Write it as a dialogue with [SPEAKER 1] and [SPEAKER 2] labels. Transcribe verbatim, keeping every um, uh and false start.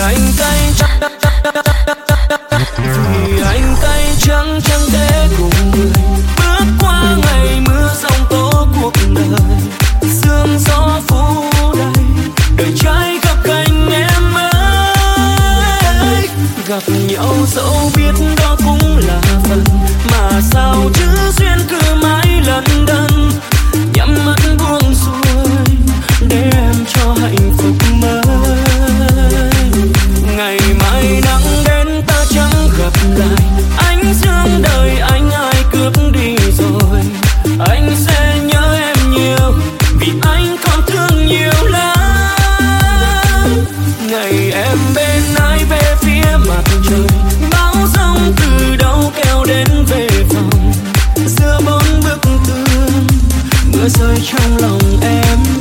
[SPEAKER 1] anh cay trắng, vì anh cay trắng chẳng thể cùng người bước qua ngày mưa giông tố cuộc đời. Sương gió phủ đầy đời trai gặp cành em ơi, gặp nhau dẫu biết đó cũng là phần mà sao chữ duyên cứ mãi lận đận. Nhắm mắt buông xuôi để em cho hạnh phúc mới. Ngày mai nắng đến ta chẳng gặp lại, ánh dương đời anh ai cướp đi rồi. Anh sẽ nhớ em nhiều vì anh còn thương nhiều lắm. Ngày em bên ai về phía mặt trời, bão giông từ đâu kéo đến về phòng. Giữa bốn bức tường mưa rơi trong lòng em.